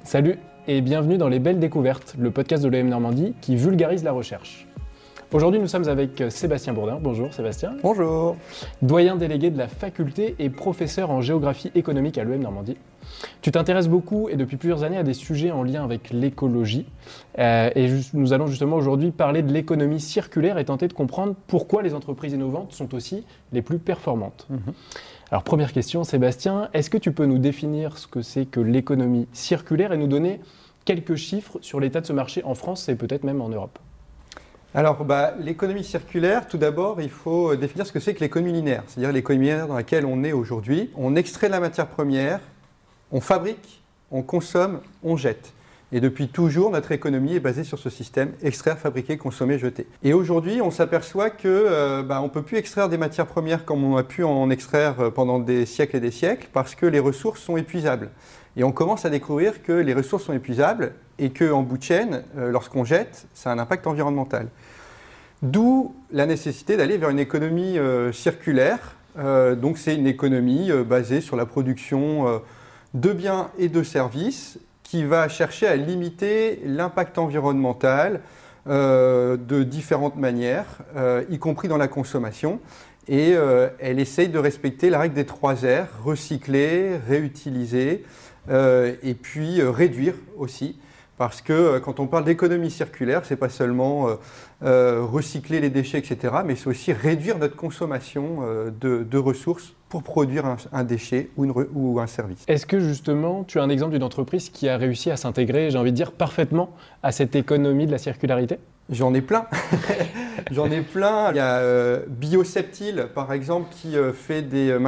Salut et bienvenue dans Les Belles Découvertes, le podcast de l'EM Normandie qui vulgarise la recherche. Aujourd'hui, nous sommes avec Sébastien Bourdin. Bonjour Sébastien. Bonjour. Doyen délégué de la faculté et professeur en géographie économique à l'EM Normandie. Tu t'intéresses beaucoup et depuis plusieurs années à des sujets en lien avec l'écologie. Nous allons justement aujourd'hui parler de l'économie circulaire et tenter de comprendre pourquoi les entreprises innovantes sont aussi les plus performantes. Alors première question, Sébastien, est-ce que tu peux nous définir ce que c'est que l'économie circulaire et nous donner quelques chiffres sur l'état de ce marché en France et peut-être même en Europe ? Alors, l'économie circulaire, tout d'abord, il faut définir ce que c'est que l'économie linéaire, c'est-à-dire l'économie linéaire dans laquelle on est aujourd'hui. On extrait la matière première, on fabrique, on consomme, on jette. Et depuis toujours, notre économie est basée sur ce système, extraire, fabriquer, consommer, jeter. Et aujourd'hui, on s'aperçoit qu'on ne peut plus extraire des matières premières comme on a pu en extraire pendant des siècles et des siècles, parce que les ressources sont épuisables. Et on commence à découvrir que les ressources sont épuisables et qu'en bout de chaîne, lorsqu'on jette, ça a un impact environnemental. D'où la nécessité d'aller vers une économie circulaire. Donc c'est une économie basée sur la production de biens et de services qui va chercher à limiter l'impact environnemental de différentes manières, y compris dans la consommation. Et elle essaye de respecter la règle des 3 R, recycler, réutiliser et puis réduire aussi. Parce que quand on parle d'économie circulaire, ce n'est pas seulement recycler les déchets, etc., mais c'est aussi réduire notre consommation de ressources pour produire un déchet ou un service. Est-ce que justement, tu as un exemple d'une entreprise qui a réussi à s'intégrer, j'ai envie de dire, parfaitement à cette économie de la circularité ? J'en ai plein. J'en ai plein. Il y a Bioseptile, par exemple, qui fait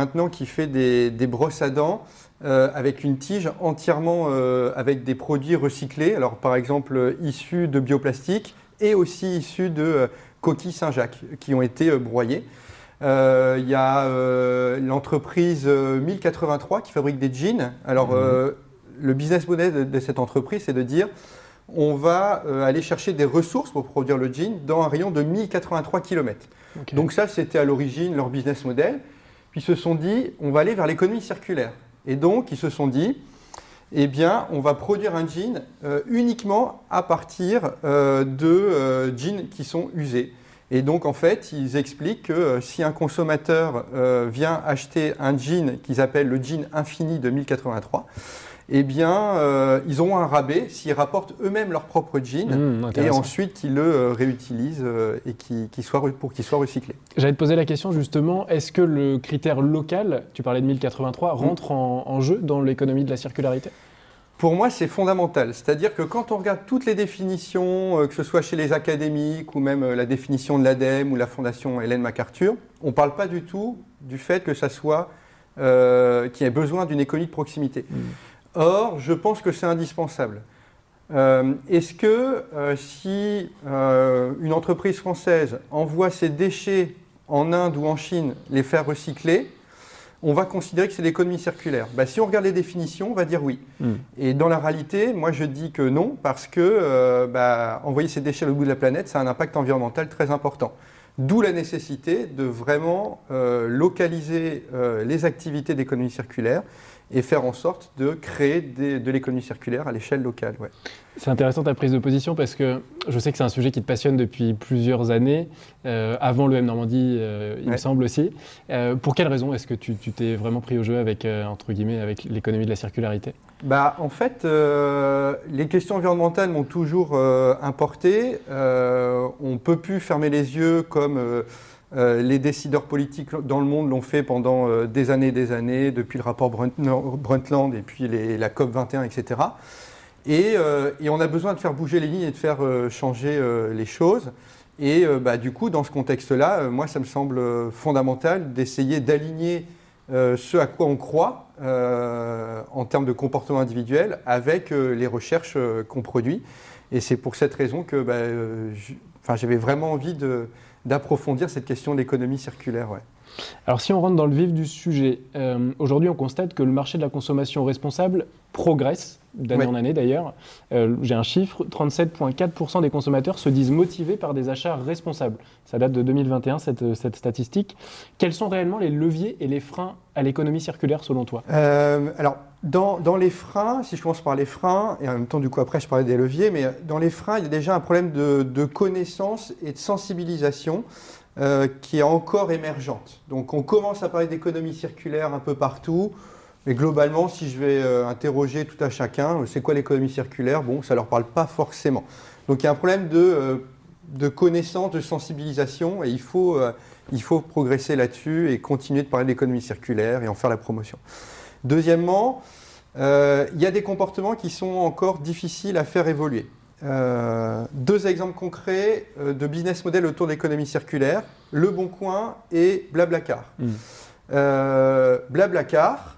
des brosses à dents avec une tige entièrement avec des produits recyclés. Alors, par exemple, issus de bioplastique et aussi issus de coquilles Saint-Jacques qui ont été broyées. Il y a l'entreprise 1083 qui fabrique des jeans. Alors, le business model de cette entreprise, c'est de dire on va aller chercher des ressources pour produire le jean dans un rayon de 1083 km. Okay. Donc ça, c'était à l'origine leur business model. Puis ils se sont dit, on va aller vers l'économie circulaire. Et donc, ils se sont dit, eh bien, on va produire un jean uniquement à partir de jeans qui sont usés. Et donc, en fait, ils expliquent que si un consommateur vient acheter un jean qu'ils appellent le jean infini de 1083, eh bien, ils auront un rabais s'ils rapportent eux-mêmes leur propre jean et ensuite qu'ils le réutilisent et pour qu'il soit recyclé. J'allais te poser la question justement, est-ce que le critère local, tu parlais de 1083, rentre en jeu dans l'économie de la circularité ? Pour moi, c'est fondamental. C'est-à-dire que quand on regarde toutes les définitions, que ce soit chez les académiques ou même la définition de l'ADEME ou la Fondation Ellen MacArthur, on ne parle pas du tout du fait que ça soit qu'il y ait besoin d'une économie de proximité. Or, je pense que c'est indispensable. Est-ce que si une entreprise française envoie ses déchets en Inde ou en Chine, les faire recycler, on va considérer que c'est l'économie circulaire ? Si on regarde les définitions, on va dire oui. Et dans la réalité, moi je dis que non, parce que envoyer ces déchets à l'autre bout de la planète, ça a un impact environnemental très important. D'où la nécessité de vraiment localiser les activités d'économie circulaire et faire en sorte de créer de l'économie circulaire à l'échelle locale. Ouais. C'est intéressant ta prise de position parce que je sais que c'est un sujet qui te passionne depuis plusieurs années, avant l'EM Normandie, il me semble aussi. Pour quelles raisons est-ce que tu t'es vraiment pris au jeu avec, entre guillemets, avec l'économie de la circularité ? En fait, les questions environnementales m'ont toujours importé. On ne peut plus fermer les yeux comme les décideurs politiques dans le monde l'ont fait pendant des années, depuis le rapport Brundtland et puis la COP21, etc. Et on a besoin de faire bouger les lignes et de faire changer les choses. Et du coup, dans ce contexte-là, moi, ça me semble fondamental d'essayer d'aligner ce à quoi on croit en termes de comportement individuel avec les recherches qu'on produit. Et c'est pour cette raison que j'avais vraiment envie d'approfondir cette question de l'économie circulaire. Ouais. Alors si on rentre dans le vif du sujet, aujourd'hui on constate que le marché de la consommation responsable progresse, d'année en année d'ailleurs. J'ai un chiffre, 37,4% des consommateurs se disent motivés par des achats responsables. Ça date de 2021, cette statistique. Quels sont réellement les leviers et les freins à l'économie circulaire selon toi? Alors, dans les freins, si je commence par les freins, et en même temps du coup après je parlais des leviers, mais dans les freins il y a déjà un problème de connaissance et de sensibilisation qui est encore émergente. Donc on commence à parler d'économie circulaire un peu partout. Mais globalement, si je vais interroger tout à chacun, c'est quoi l'économie circulaire? Bon, ça ne leur parle pas forcément. Donc il y a un problème de connaissance, de sensibilisation, et il faut progresser là-dessus et continuer de parler d'économie circulaire et en faire la promotion. Deuxièmement, il y a des comportements qui sont encore difficiles à faire évoluer. Deux exemples concrets de business model autour de l'économie circulaire, Le Bon Coin et Blablacar. Blablacar,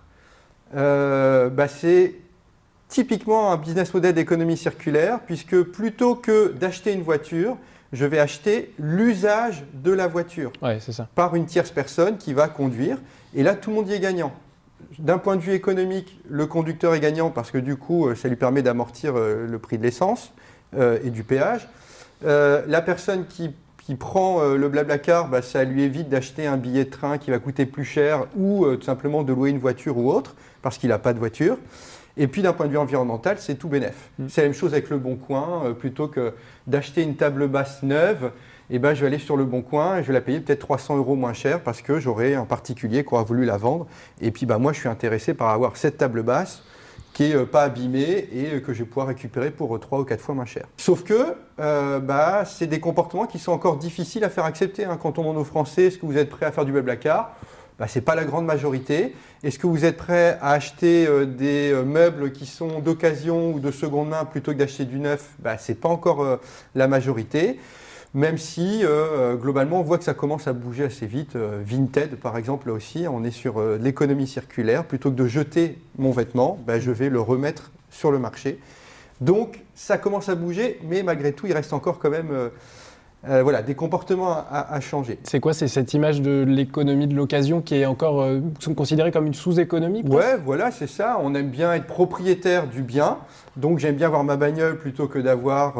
c'est typiquement un business model d'économie circulaire puisque plutôt que d'acheter une voiture, je vais acheter l'usage de la voiture par une tierce personne qui va conduire. Et là, tout le monde y est gagnant. D'un point de vue économique, le conducteur est gagnant parce que du coup, ça lui permet d'amortir le prix de l'essence et du péage. La personne qui prend le Blablacar, ça lui évite d'acheter un billet de train qui va coûter plus cher ou tout simplement de louer une voiture ou autre parce qu'il n'a pas de voiture. Et puis d'un point de vue environnemental, c'est tout bénef. C'est la même chose avec Le Bon Coin. Plutôt que d'acheter une table basse neuve, je vais aller sur Le Bon Coin et je vais la payer peut-être 300 € moins cher parce que j'aurai un particulier qui aura voulu la vendre. Et puis moi, je suis intéressé par avoir cette table basse qui n'est pas abîmée et que je vais pouvoir récupérer pour 3 ou 4 fois moins cher. Sauf que c'est des comportements qui sont encore difficiles à faire accepter. Quand on demande aux Français, est-ce que vous êtes prêts à faire du Blablacar? Ce n'est pas la grande majorité. Est-ce que vous êtes prêts à acheter des meubles qui sont d'occasion ou de seconde main plutôt que d'acheter du neuf? Ce n'est pas encore la majorité. Même si, globalement, on voit que ça commence à bouger assez vite. Vinted, par exemple, là aussi, on est sur l'économie circulaire. Plutôt que de jeter mon vêtement, je vais le remettre sur le marché. Donc, ça commence à bouger, mais malgré tout, il reste encore quand même des comportements à changer. C'est quoi? C'est cette image de l'économie de l'occasion qui est encore considérée comme une sous-économie? Ouais, voilà, c'est ça. On aime bien être propriétaire du bien. Donc, j'aime bien avoir ma bagnole plutôt que d'avoir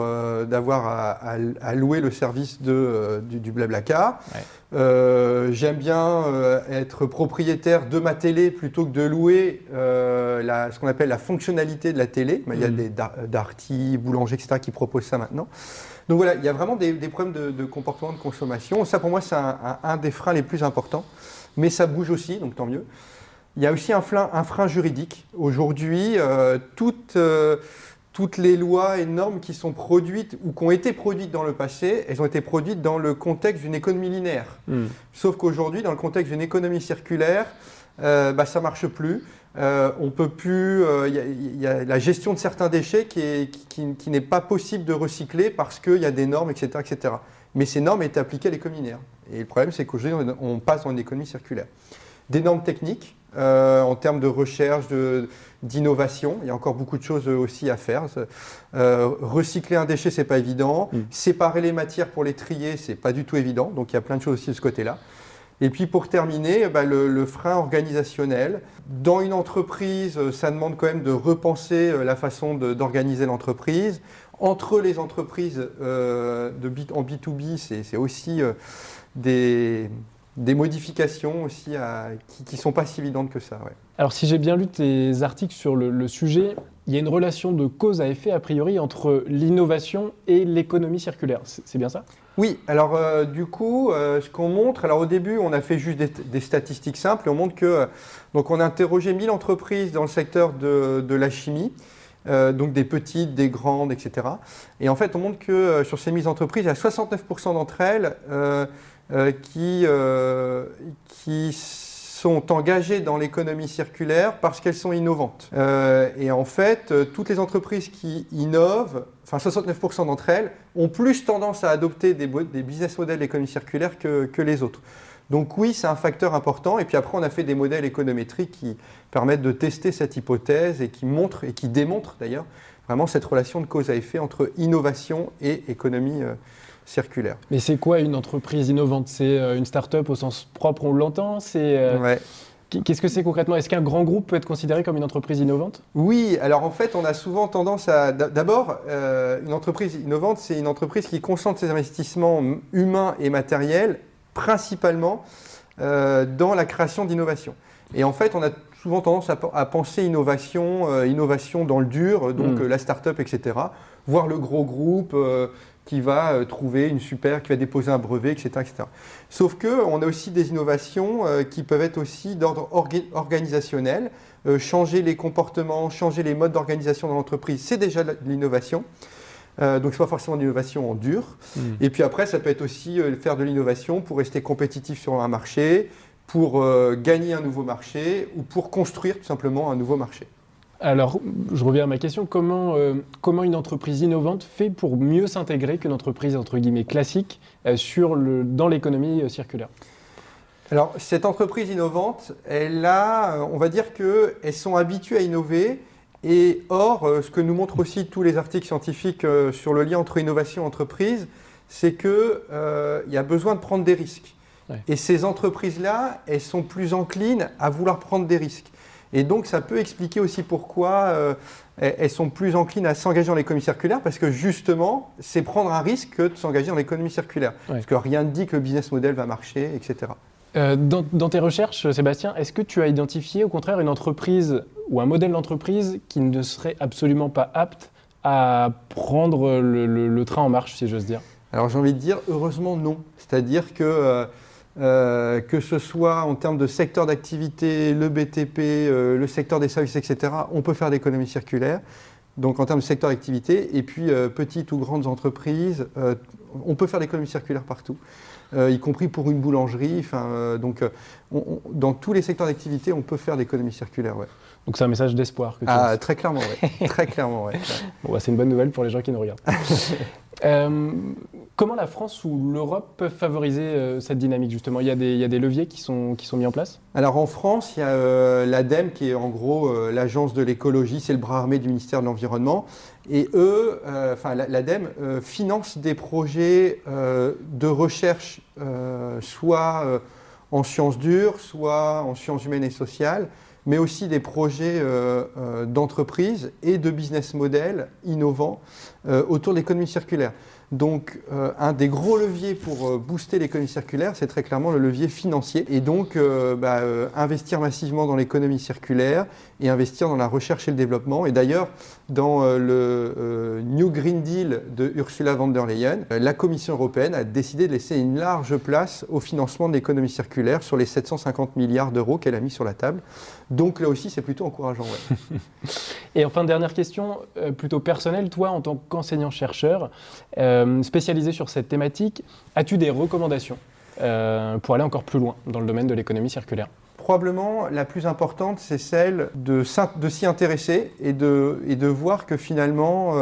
à louer le service du Blablacar. Ouais. J'aime bien être propriétaire de ma télé plutôt que de louer ce qu'on appelle la fonctionnalité de la télé. Il y a des Darty, Boulanger, etc. qui proposent ça maintenant. Donc voilà, il y a vraiment des problèmes de comportement de consommation. Ça, pour moi, c'est un des freins les plus importants. Mais ça bouge aussi, donc tant mieux. Il y a aussi un frein juridique. Aujourd'hui, toutes les lois et normes qui sont produites ou qui ont été produites dans le passé, elles ont été produites dans le contexte d'une économie linéaire. Sauf qu'aujourd'hui, dans le contexte d'une économie circulaire, ça ne marche plus. On peut plus. Il y a la gestion de certains déchets qui n'est pas possible de recycler parce qu'il y a des normes, etc., etc. Mais ces normes étaient appliquées à l'économie linéaire. Et le problème, c'est qu'aujourd'hui, on passe dans une économie circulaire. Des normes techniques, en termes de recherche, d'innovation, il y a encore beaucoup de choses aussi à faire. Recycler un déchet, c'est pas évident. Séparer les matières pour les trier, c'est pas du tout évident. Donc il y a plein de choses aussi de ce côté-là. Et puis pour terminer, le frein organisationnel. Dans une entreprise, ça demande quand même de repenser la façon d'organiser l'entreprise. Entre les entreprises en B2B, c'est aussi des modifications aussi qui ne sont pas si évidentes que ça. Ouais. Alors si j'ai bien lu tes articles sur le sujet, il y a une relation de cause à effet a priori entre l'innovation et l'économie circulaire. C'est bien ça? Oui, alors du coup, ce qu'on montre, alors au début on a fait juste des statistiques simples et on montre que, donc on a interrogé 1000 entreprises dans le secteur de la chimie, donc des petites, des grandes, etc. Et en fait on montre que sur ces 1000 entreprises, il y a 69% d'entre elles qui sont engagées dans l'économie circulaire parce qu'elles sont innovantes. Et en fait, toutes les entreprises qui innovent, enfin 69% d'entre elles, ont plus tendance à adopter des business models d'économie circulaire que les autres. Donc oui, c'est un facteur important. Et puis après, on a fait des modèles économétriques qui permettent de tester cette hypothèse et qui montrent, et qui démontrent d'ailleurs, vraiment cette relation de cause à effet entre innovation et économie circulaire. Mais c'est quoi une entreprise innovante? C'est une start-up au sens propre, on l'entend? Ouais. Qu'est-ce que c'est concrètement? Est-ce qu'un grand groupe peut être considéré comme une entreprise innovante? Oui, alors en fait, on a souvent tendance à... D'abord, une entreprise innovante, c'est une entreprise qui concentre ses investissements humains et matériels principalement dans la création d'innovation. Et en fait, on a souvent tendance à penser innovation dans le dur, donc la start-up, etc. Voire le gros groupe qui va trouver qui va déposer un brevet, etc., etc. Sauf qu'on a aussi des innovations qui peuvent être aussi d'ordre organisationnel, changer les comportements, changer les modes d'organisation dans l'entreprise, c'est déjà de l'innovation. Donc, ce n'est pas forcément de l'innovation en dur. Et puis après, ça peut être aussi faire de l'innovation pour rester compétitif sur un marché, pour gagner un nouveau marché ou pour construire tout simplement un nouveau marché. Alors, je reviens à ma question. Comment une entreprise innovante fait pour mieux s'intégrer qu'une entreprise, entre guillemets, classique dans l'économie circulaire? Alors, cette entreprise innovante, on va dire qu'elles sont habituées à innover. Et or, ce que nous montrent aussi tous les articles scientifiques sur le lien entre innovation et entreprise, c'est qu'il y a besoin de prendre des risques. Ouais. Et ces entreprises-là, elles sont plus enclines à vouloir prendre des risques. Et donc, ça peut expliquer aussi pourquoi elles sont plus enclines à s'engager dans l'économie circulaire, parce que justement, c'est prendre un risque que de s'engager dans l'économie circulaire. Ouais. Parce que rien ne dit que le business model va marcher, etc. Dans tes recherches, Sébastien, est-ce que tu as identifié au contraire une entreprise ou un modèle d'entreprise qui ne serait absolument pas apte à prendre le train en marche, si j'ose dire? Alors j'ai envie de dire, heureusement non. C'est-à-dire que ce soit en termes de secteur d'activité, le BTP, le secteur des services, etc., on peut faire l'économie circulaire. Donc en termes de secteur d'activité, et puis petites ou grandes entreprises, on peut faire l'économie circulaire partout. Y compris pour une boulangerie. Dans tous les secteurs d'activité, on peut faire l'économie circulaire. Ouais. Donc c'est un message d'espoir que tu as. Très clairement, oui. Très clairement, ouais. Bon, c'est une bonne nouvelle pour les gens qui nous regardent. Comment la France ou l'Europe peuvent favoriser cette dynamique justement? Il y a des leviers qui sont mis en place? Alors en France, il y a l'ADEME qui est en gros l'agence de l'écologie, c'est le bras armé du ministère de l'Environnement. Et eux, l'ADEME finance des projets de recherche, soit en sciences dures, soit en sciences humaines et sociales, mais aussi des projets d'entreprise et de business models innovants autour de l'économie circulaire. Donc, un des gros leviers pour booster l'économie circulaire, c'est très clairement le levier financier. Et donc, investir massivement dans l'économie circulaire et investir dans la recherche et le développement. Et d'ailleurs, dans le New Green Deal de Ursula von der Leyen, la Commission européenne a décidé de laisser une large place au financement de l'économie circulaire sur les 750 milliards d'euros qu'elle a mis sur la table. Donc là aussi, c'est plutôt encourageant. Ouais. Et enfin, dernière question, plutôt personnelle. Toi, en tant qu'enseignant-chercheur, spécialisé sur cette thématique, as-tu des recommandations pour aller encore plus loin dans le domaine de l'économie circulaire? Probablement, la plus importante, c'est celle de s'y intéresser et de voir que finalement,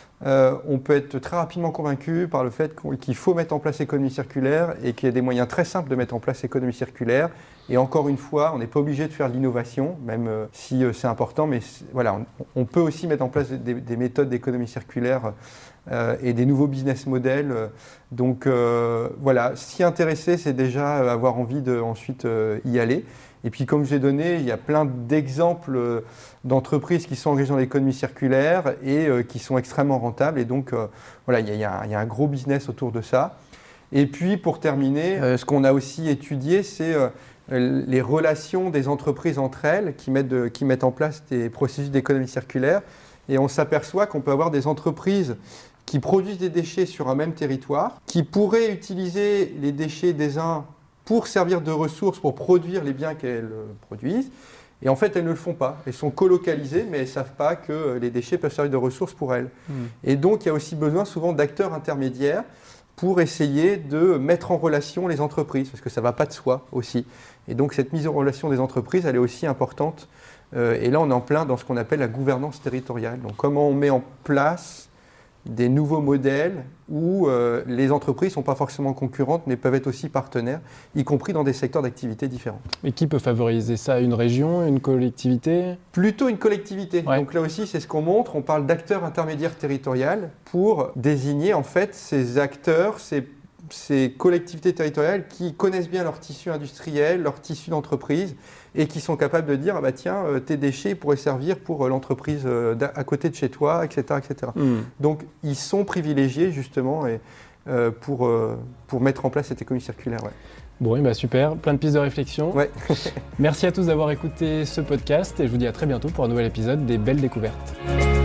on peut être très rapidement convaincu par le fait qu'il faut mettre en place l'économie circulaire et qu'il y a des moyens très simples de mettre en place l'économie circulaire. Et encore une fois, on n'est pas obligé de faire de l'innovation, même si c'est important, mais voilà, on peut aussi mettre en place des méthodes d'économie circulaire et des nouveaux business models. Donc voilà, s'y intéresser, c'est déjà avoir envie de ensuite y aller. Et puis comme je l'ai donné, il y a plein d'exemples d'entreprises qui sont engagées dans l'économie circulaire et qui sont extrêmement rentables. Et donc voilà, il y a un gros business autour de ça. Et puis pour terminer, ce qu'on a aussi étudié, c'est les relations des entreprises entre elles qui mettent en place des processus d'économie circulaire. Et on s'aperçoit qu'on peut avoir des entreprises qui produisent des déchets sur un même territoire, qui pourraient utiliser les déchets des uns pour servir de ressources pour produire les biens qu'elles produisent. Et en fait, elles ne le font pas. Elles sont colocalisées, mais elles ne savent pas que les déchets peuvent servir de ressources pour elles. Et donc, il y a aussi besoin souvent d'acteurs intermédiaires pour essayer de mettre en relation les entreprises, parce que ça ne va pas de soi aussi. Et donc, cette mise en relation des entreprises, elle est aussi importante. Et là, on est en plein dans ce qu'on appelle la gouvernance territoriale. Donc, comment on met en place des nouveaux modèles où les entreprises ne sont pas forcément concurrentes, mais peuvent être aussi partenaires, y compris dans des secteurs d'activité différents. Et qui peut favoriser ça? Une région, une collectivité? Plutôt une collectivité. Ouais. Donc là aussi, c'est ce qu'on montre. On parle d'acteurs intermédiaires territoriaux pour désigner en fait ces acteurs, ces collectivités territoriales qui connaissent bien leur tissu industriel, leur tissu d'entreprise et qui sont capables de dire tiens, tes déchets pourraient servir pour l'entreprise à côté de chez toi, etc. etc. Donc ils sont privilégiés justement pour mettre en place cette économie circulaire. Ouais. Bon, super, plein de pistes de réflexion. Ouais. Merci à tous d'avoir écouté ce podcast et je vous dis à très bientôt pour un nouvel épisode des Belles Découvertes.